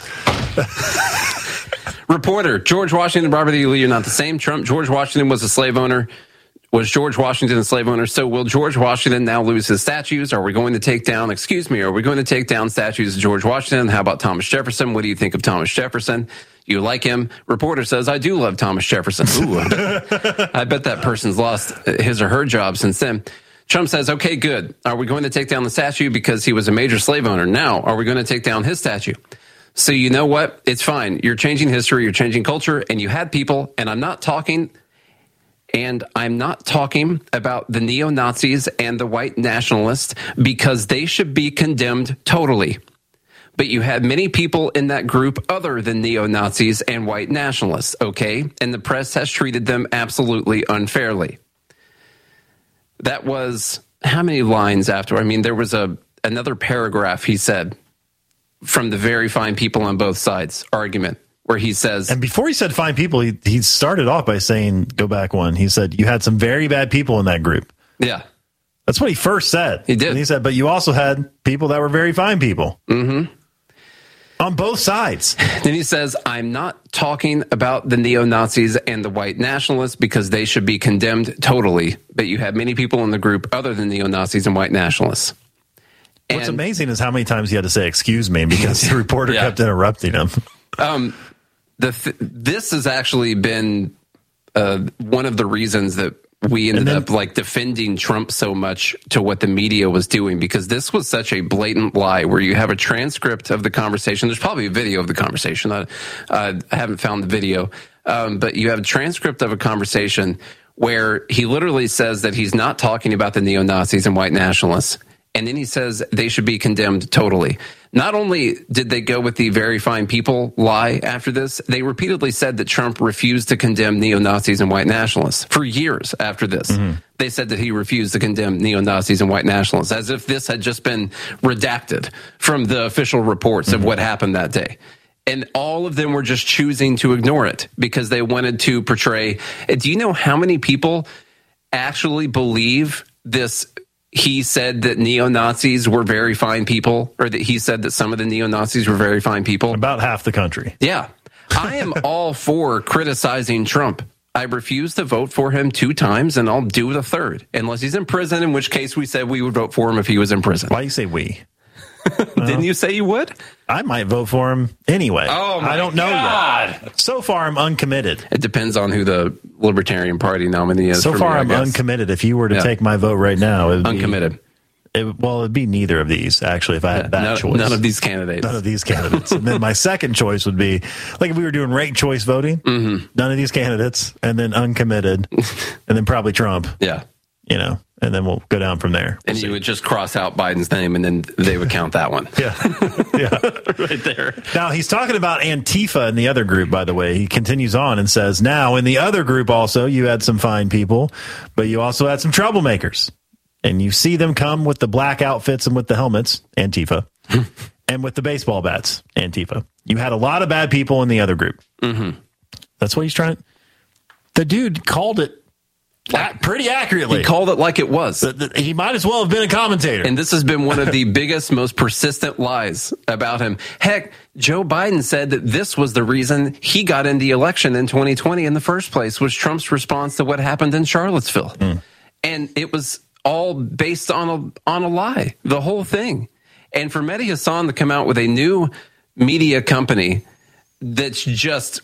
Reporter, George Washington, Robert E. Lee, you're not the same. Trump, George Washington was a slave owner. Was George Washington a slave owner? So will George Washington now lose his statues? Are we going to take down, excuse me, are we going to take down statues of George Washington? How about Thomas Jefferson? What do you think of Thomas Jefferson? You like him? Reporter says, I do love Thomas Jefferson. Ooh, I bet, I bet that person's lost his or her job since then. Trump says, okay, good. Are we going to take down the statue because he was a major slave owner? Now, are we going to take down his statue? So you know what? It's fine. You're changing history, you're changing culture, and you had people, and I'm not talking, and I'm not talking about the neo-Nazis and the white nationalists because they should be condemned totally. But you had many people in that group other than neo-Nazis and white nationalists, okay? And the press has treated them absolutely unfairly. That was how many lines after? I mean, there was a another paragraph, he said, from the very fine people on both sides argument, where he says... And before he said fine people, he, he started off by saying, go back one, he said, you had some very bad people in that group. Yeah. That's what he first said. He did. And he said, but you also had people that were very fine people. Mm-hmm. On both sides. Then he says, I'm not talking about the neo-Nazis and the white nationalists because they should be condemned totally. But you have many people in the group other than neo-Nazis and white nationalists. And what's amazing is how many times he had to say, excuse me, because the reporter yeah. kept interrupting him. Um, the th- this has actually been uh, one of the reasons that we ended then, up like defending Trump so much to what the media was doing, because this was such a blatant lie where you have a transcript of the conversation. There's probably a video of the conversation. I, uh, I haven't found the video, um, but you have a transcript of a conversation where he literally says that he's not talking about the neo-Nazis and white nationalists. And then he says they should be condemned totally. Not only did they go with the very fine people lie after this, they repeatedly said that Trump refused to condemn neo-Nazis and white nationalists for years after this. Mm-hmm. They said that he refused to condemn neo-Nazis and white nationalists, as if this had just been redacted from the official reports mm-hmm. of what happened that day. And all of them were just choosing to ignore it because they wanted to portray. Do you know how many people actually believe this? He said that neo-Nazis were very fine people, or that he said that some of the neo-Nazis were very fine people. About half the country. Yeah. I am all for criticizing Trump. I refuse to vote for him two times, and I'll do it a third, unless he's in prison, in which case we said we would vote for him if he was in prison. Why do you say we? Didn't uh, you say you would? I might vote for him anyway. Oh, my I don't know God. yet. So far, I'm uncommitted. It depends on who the Libertarian Party nominee is. So far, me, I'm uncommitted. If you were to yeah. take my vote right now, it would uncommitted. Be, it, well, it'd be neither of these, actually, if I had that no, choice. None of these candidates. None of these candidates. And then my second choice would be, like if we were doing ranked choice voting, mm-hmm. none of these candidates, and then uncommitted, and then probably Trump. Yeah. You know, and then we'll go down from there. And we'll you would just cross out Biden's name, and then they would count that one. Yeah. Yeah. Right there. Now, he's talking about Antifa in the other group, by the way. He continues on and says, now, in the other group also, you had some fine people, but you also had some troublemakers. And you see them come with the black outfits and with the helmets, Antifa, and with the baseball bats, Antifa. You had a lot of bad people in the other group. Mm-hmm. That's what he's trying. The dude called it Like, pretty accurately. He called it like it was. The, the, he might as well have been a commentator. And this has been one of the biggest, most persistent lies about him. Heck, Joe Biden said that this was the reason he got in the election in twenty twenty in the first place, was Trump's response to what happened in Charlottesville. Mm. And it was all based on a, on a lie, the whole thing. And for Mehdi Hasan to come out with a new media company that's just...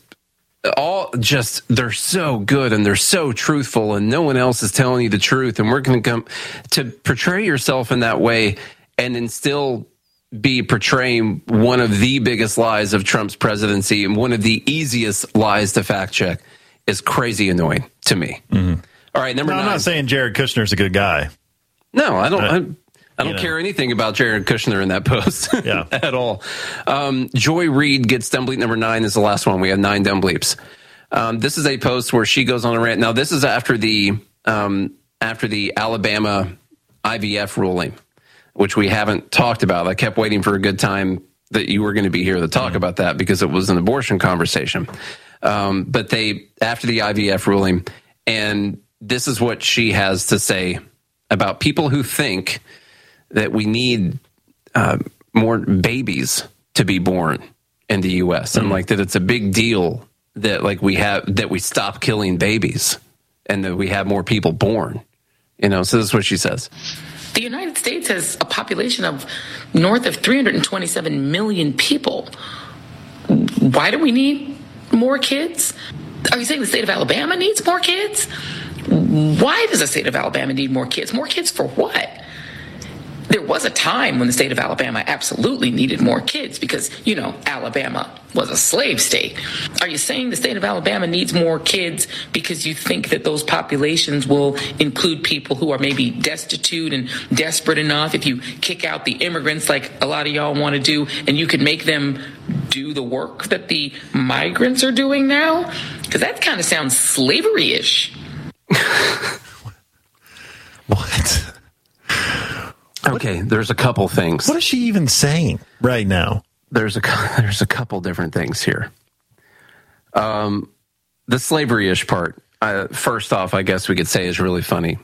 all just they're so good and they're so truthful and no one else is telling you the truth, and we're going to come to portray yourself in that way and then still be portraying one of the biggest lies of Trump's presidency and one of the easiest lies to fact check is crazy annoying to me. Mm-hmm. All right, number no, nine. I'm not saying Jared Kushner's a good guy. No, I don't. Uh, I, I don't care anything about Jared Kushner in that post yeah. at all. Um, Joy Reid gets dumb bleep number nine is the last one. We have nine dumb bleeps. Um, this is a post where she goes on a rant. Now, this is after the um, after the Alabama I V F ruling, which we haven't talked about. I kept waiting for a good time that you were going to be here to talk mm-hmm. about that because it was an abortion conversation. Um, but they, after the I V F ruling, and this is what she has to say about people who think that we need uh, more babies to be born in the U S Mm-hmm. and like that it's a big deal that like we have, that we stop killing babies and that we have more people born, you know, so this is what she says. The United States has a population of north of three hundred twenty-seven million people. Why do we need more kids? Are you saying the state of Alabama needs more kids? Why does the state of Alabama need more kids? More kids for what? There was a time when the state of Alabama absolutely needed more kids because, you know, Alabama was a slave state. Are you saying the state of Alabama needs more kids because you think that those populations will include people who are maybe destitute and desperate enough if you kick out the immigrants like a lot of y'all want to do and you could make them do the work that the migrants are doing now? Because that kind of sounds slavery-ish. What? Okay, there's a couple things. What is she even saying right now? There's a there's a couple different things here. Um, the slavery-ish part. Uh, first off, I guess we could say is really funny.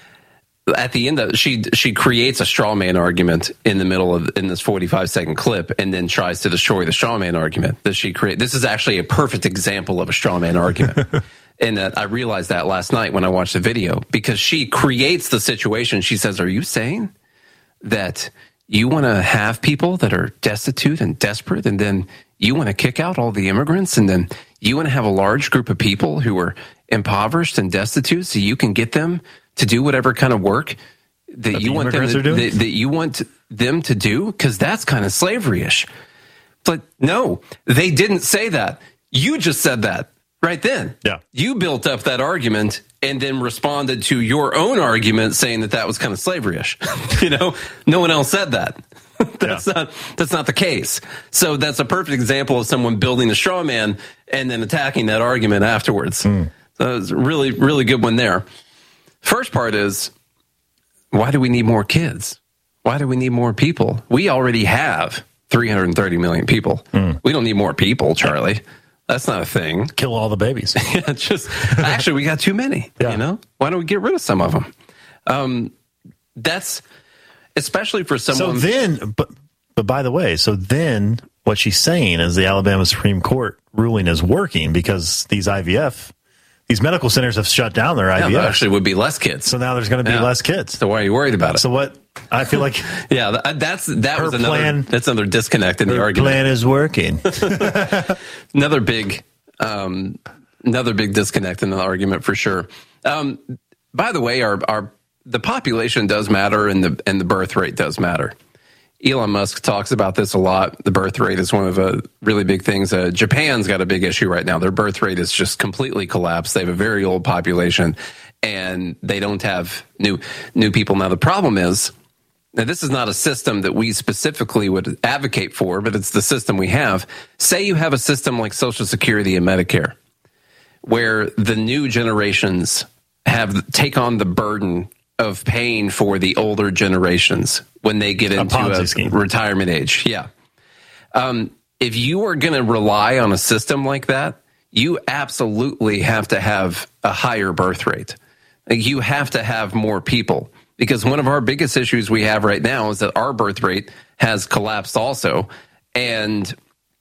At the end of she she creates a straw man argument in the middle of in this forty-five second clip, and then tries to destroy the straw man argument that she create. This is actually a perfect example of a straw man argument. And uh, I realized that last night when I watched the video because she creates the situation. She says, "Are you saying that you want to have people that are destitute and desperate, and then you want to kick out all the immigrants, and then you want to have a large group of people who are impoverished and destitute so you can get them to do whatever kind of work that, that you want them to, that, that you want them to do? Because that's kind of slavery-ish." But no, they didn't say that. You just said that right then. Yeah. You built up that argument and then responded to your own argument saying that that was kind of slavery-ish. You know, no one else said that. That's yeah. not that's not the case. So that's a perfect example of someone building a straw man and then attacking that argument afterwards. Mm. So it's a really, really good one there. First part is, why do we need more kids? Why do we need more people? We already have three hundred thirty million people. Mm. We don't need more people, Charlie. That's not a thing. Kill all the babies. Yeah, just actually, we got too many. Yeah. You know, why don't we get rid of some of them? Um, that's especially for someone. So then, but but by the way, so then what she's saying is the Alabama Supreme Court ruling is working because these I V F, these medical centers have shut down their I V F. Yeah, there actually would be less kids. So now there's going to be yeah. less kids. So why are you worried about it? So what? I feel like yeah, that's that was another plan, that's another disconnect in the argument. Plan is working. another big, um, another big disconnect in the argument for sure. Um, by the way, our our the population does matter, and the and the birth rate does matter. Elon Musk talks about this a lot. The birth rate is one of the really big things. Uh, Japan's got a big issue right now. Their birth rate is just completely collapsed. They have a very old population, and they don't have new new people. Now the problem is. Now, this is not a system that we specifically would advocate for, but it's the system we have. Say you have a system like Social Security and Medicare, where the new generations have take on the burden of paying for the older generations when they get into a, a retirement age. Yeah. Um, if you are going to rely on a system like that, you absolutely have to have a higher birth rate. You have to have more people. Because one of our biggest issues we have right now is that our birth rate has collapsed also. And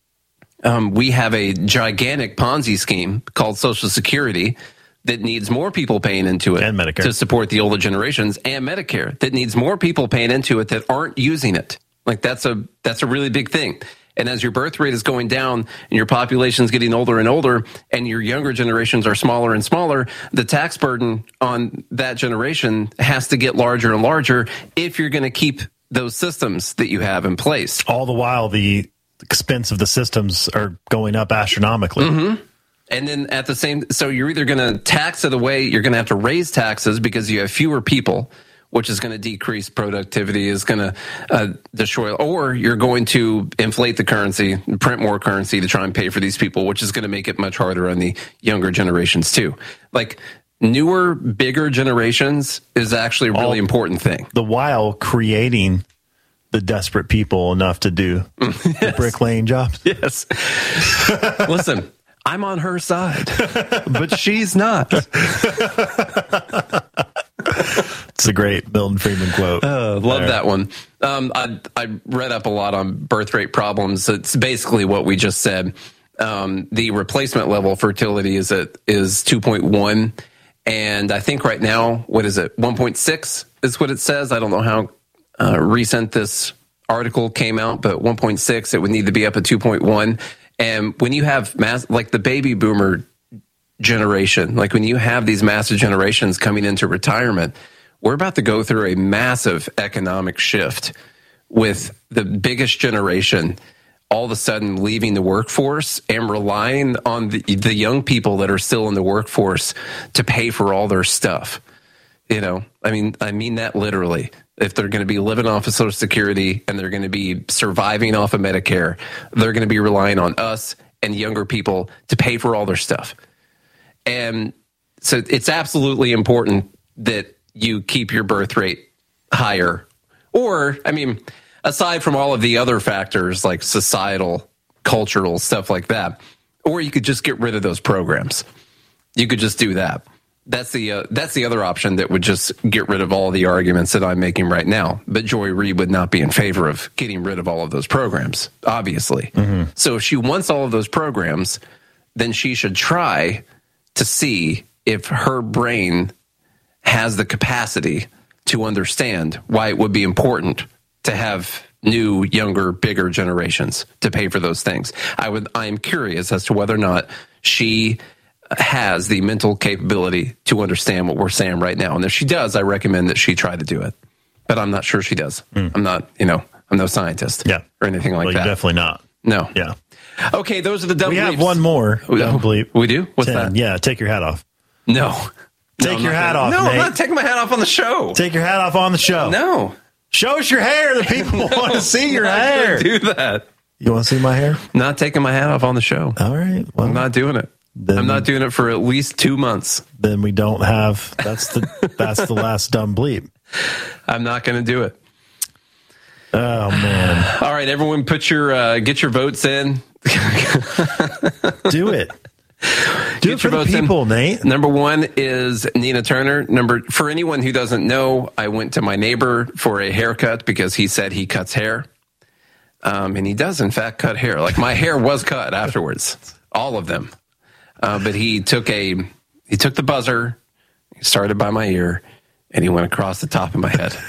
um, we have a gigantic Ponzi scheme called Social Security that needs more people paying into it and Medicare to support the older generations, and Medicare that needs more people paying into it that aren't using it. Like that's a that's a really big thing. And as your birth rate is going down and your population is getting older and older and your younger generations are smaller and smaller, the tax burden on that generation has to get larger and larger if you're going to keep those systems that you have in place. All the while, the expense of the systems are going up astronomically. Mm-hmm. And then at the same, so you're either going to tax it away, you're going to have to raise taxes because you have fewer people, which is going to decrease productivity, is going to uh, destroy, or you're going to inflate the currency, print more currency to try and pay for these people, which is going to make it much harder on the younger generations too. Like newer, bigger generations is actually a really All, important thing. The while creating the desperate people enough to do yes. the bricklaying jobs. Yes. Listen, I'm on her side, but she's not. It's a great Milton Friedman quote. Uh, love there. That one. Um, I, I read up a lot on birth rate problems. It's basically what we just said. Um, the replacement level fertility is at is two point one, and I think right now, what is it? one point six is what it says. I don't know how uh, recent this article came out, but one point six, it would need to be up at two point one. And when you have mass, like the baby boomer generation, like when you have these massive generations coming into retirement, we're about to go through a massive economic shift with the biggest generation all of a sudden leaving the workforce and relying on the, the young people that are still in the workforce to pay for all their stuff. You know, I mean, I mean that literally. If they're going to be living off of Social Security and they're going to be surviving off of Medicare, they're going to be relying on us and younger people to pay for all their stuff. And so it's absolutely important that you keep your birth rate higher. Or, I mean, aside from all of the other factors like societal, cultural, stuff like that, or you could just get rid of those programs. You could just do that. That's the uh, that's the other option that would just get rid of all the arguments that I'm making right now. But Joy Reid would not be in favor of getting rid of all of those programs, obviously. Mm-hmm. So if she wants all of those programs, then she should try to see if her brain has the capacity to understand why it would be important to have new, younger, bigger generations to pay for those things. I would. I am curious as to whether or not she has the mental capability to understand what we're saying right now. And if she does, I recommend that she try to do it. But I'm not sure she does. Mm. I'm not, you know, I'm no scientist yeah. or anything like well, that. You're definitely not. No. Yeah. Okay, those are the double We have leaps. one more. We, bleep. we do? What's ten. that? Yeah, take your hat off. No. Take no, your hat gonna, off, No, Nate. I'm not taking my hat off on the show. Take your hat off on the show. No. Show us your hair. The people no, want to see your I'm hair. not do that. You want to see my hair? Not taking my hat off on the show. All right. Well, I'm not doing it. Then, I'm not doing it for at least two months. Then we don't have. That's the that's the last dumb bleep. I'm not going to do it. Oh man! All right, everyone, put your uh, get your votes in. Do it. Do Get it for your the votes people, in. Nate. Number one is Nina Turner. Number for anyone who doesn't know, I went to my neighbor for a haircut because he said he cuts hair, um, and he does in fact cut hair. Like my hair was cut afterwards, all of them. Uh, but he took a he took the buzzer, he started by my ear, and he went across the top of my head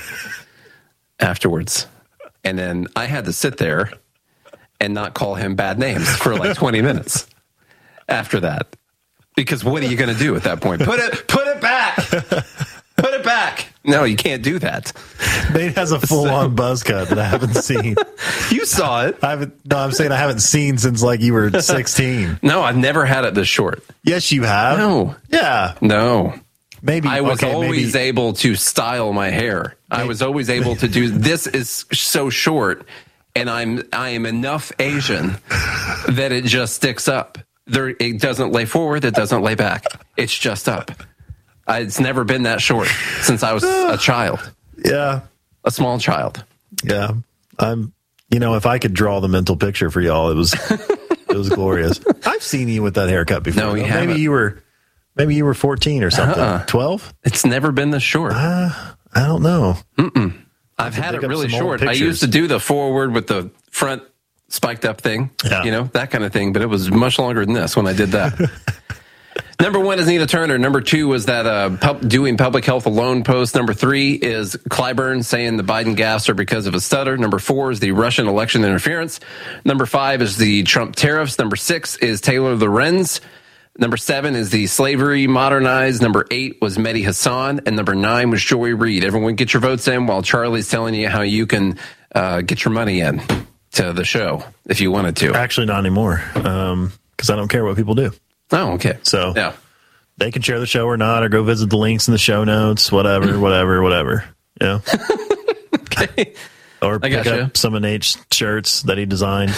afterwards. And then I had to sit there and not call him bad names for like twenty minutes after that. Because what are you going to do at that point? Put it put it back. Put it back. No, you can't do that. Nate has a full-on so, buzz cut that I haven't seen. You saw it. I haven't. No, I'm saying I haven't seen since like you were sixteen. No, I've never had it this short. Yes, you have. No. Yeah. No. Maybe I was okay, always maybe. able to style my hair. Maybe. I was always able to do. This is so short, and I'm I am enough Asian that it just sticks up. There, it doesn't lay forward. It doesn't lay back. It's just up. I, it's never been that short since I was a child. Yeah, a small child. Yeah, I'm. You know, if I could draw the mental picture for y'all, it was it was glorious. I've seen you with that haircut before. No, you maybe haven't. you were. Maybe you were fourteen or something. twelve? Uh-uh. It's never been this short. Uh, I don't know. Mm-mm. I've had it really short. I used to do the forward with the front spiked up thing, yeah. you know, that kind of thing, but it was much longer than this when I did that. Number one is Nina Turner. Number two was that uh, pub- doing public health alone post. Number three is Clyburn saying the Biden gaffes are because of a stutter. Number four is the Russian election interference. Number five is the Trump tariffs. Number six is Taylor Lorenz. Number seven is the slavery modernized. Number eight was Mehdi Hassan. And number nine was Joy Reid. Everyone get your votes in while Charlie's telling you how you can uh, get your money in to the show if you wanted to. Actually, not anymore, because um, I don't care what people do. Oh, okay. So yeah, they can share the show or not, or go visit the links in the show notes, whatever, whatever, whatever. Yeah. Okay. Or pick up some of Nate's shirts that he designed.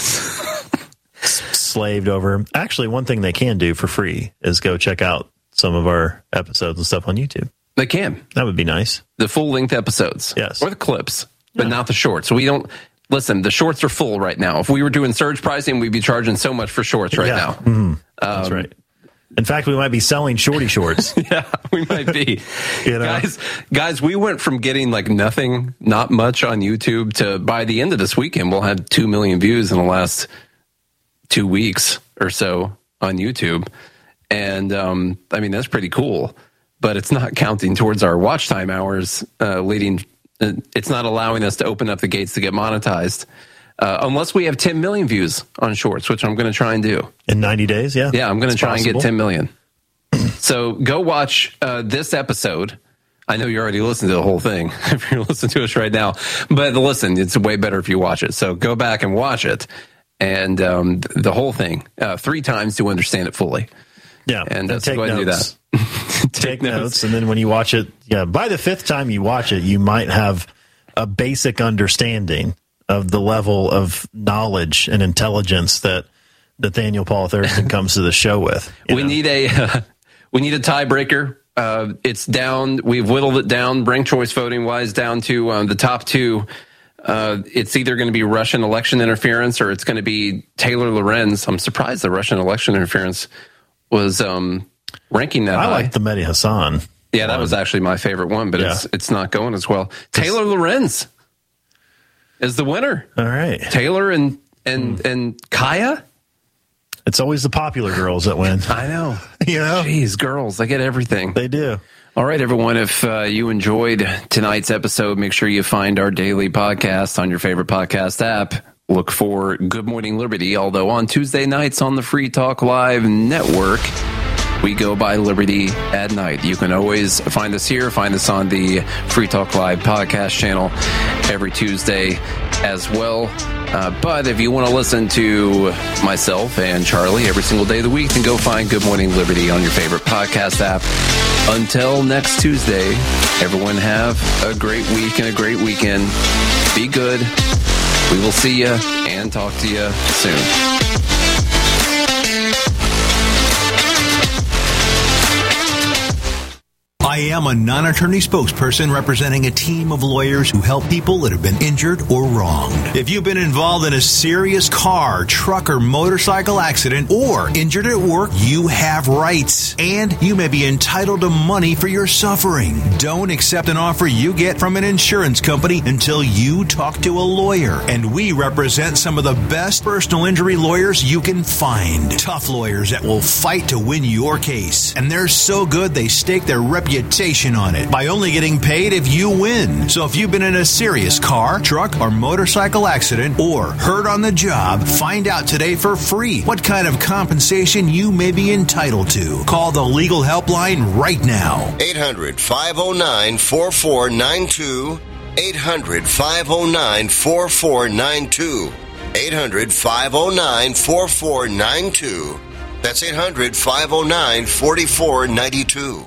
Slaved over. Actually, one thing they can do for free is go check out some of our episodes and stuff on YouTube. They can. That would be nice. The full length episodes. Yes. Or the clips. but Yeah. not the shorts. We don't listen. The shorts are full right now. If we were doing surge pricing, we'd be charging so much for shorts right Yeah. now. Mhm. That's Um, right. In fact, we might be selling shorty shorts. Yeah, we might be. You know? Guys, guys, we went from getting like nothing, not much on YouTube to by the end of this weekend, we'll have two million views in the last two weeks or so on YouTube. And um, I mean, that's pretty cool, but it's not counting towards our watch time hours uh, leading. Uh, it's not allowing us to open up the gates to get monetized. Uh, unless we have ten million views on shorts, which I'm going to try and do. In ninety days, yeah? Yeah, I'm going to It's try and possible. get ten million. So go watch uh, this episode. I know you're already listening to the whole thing if you're listening to us right now. But listen, it's way better if you watch it. So go back and watch it. And um, the whole thing uh, three times to understand it fully. Yeah. And, uh, And so take go ahead notes. and do that. Take notes. And then when you watch it, yeah, by the fifth time you watch it, you might have a basic understanding of the level of knowledge and intelligence that Nathaniel Paul Thurston comes to the show with. you We know? need a uh, we need a tiebreaker. Uh, it's down. We've whittled it down, rank choice voting wise, down to um, the top two. Uh, it's either going to be Russian election interference or it's going to be Taylor Lorenz. I'm surprised the Russian election interference was um, ranking that I high. like the Mehdi Hassan. Yeah, that was actually my favorite one, but Yeah. it's it's not going as well. Taylor Lorenz is the winner. All right. Taylor and and Hmm. and Kaya. It's always the popular girls that win. I know. You know? Jeez, girls, they get everything. They do. All right, everyone. If uh, you enjoyed tonight's episode, make sure you find our daily podcast on your favorite podcast app. Look for Good Morning Liberty, although on Tuesday nights on the Free Talk Live network, we go by Liberty at Night. You can always find us here, find us on the Free Talk Live podcast channel every Tuesday as well. Uh, but if you want to listen to myself and Charlie every single day of the week, then go find Good Morning Liberty on your favorite podcast app. Until next Tuesday, everyone have a great week and a great weekend. Be good. We will see you and talk to you soon. I am a non-attorney spokesperson representing a team of lawyers who help people that have been injured or wronged. If you've been involved in a serious car, truck, or motorcycle accident or injured at work, you have rights, and you may be entitled to money for your suffering. Don't accept an offer you get from an insurance company until you talk to a lawyer, and we represent some of the best personal injury lawyers you can find. Tough lawyers that will fight to win your case, and they're so good they stake their reputation on it by only getting paid if you win. So if you've been in a serious car, truck, or motorcycle accident or hurt on the job, find out today for free what kind of compensation you may be entitled to. Call the legal helpline right now. eight hundred, five oh nine, four four nine two. eight hundred, five oh nine, four four nine two. eight hundred, five oh nine, four four nine two. That's eight hundred, five oh nine, four four nine two.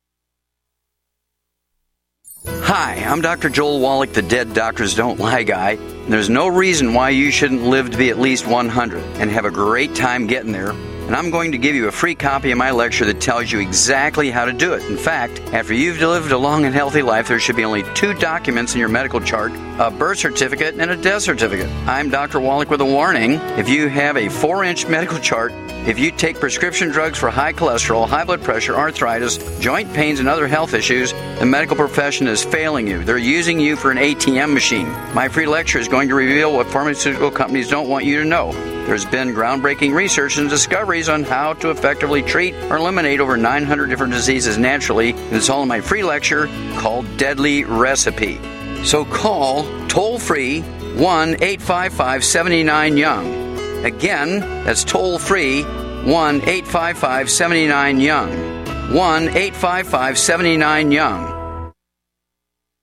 Hi, I'm Doctor Joel Wallach, the Dead Doctors Don't Lie guy. And there's no reason why you shouldn't live to be at least one hundred and have a great time getting there. And I'm going to give you a free copy of my lecture that tells you exactly how to do it. In fact, after you've lived a long and healthy life, there should be only two documents in your medical chart, a birth certificate and a death certificate. I'm Doctor Wallach with a warning. If you have a four-inch medical chart, if you take prescription drugs for high cholesterol, high blood pressure, arthritis, joint pains, and other health issues, the medical profession is failing you. They're using you for an A T M machine. My free lecture is going to reveal what pharmaceutical companies don't want you to know. There's been groundbreaking research and discoveries on how to effectively treat or eliminate over nine hundred different diseases naturally, and it's all in my free lecture called Deadly Recipe. So call toll-free one eight five five, seven nine, young. Again, that's toll-free one eight five five, seven nine, young. one eight five five, seven nine, young.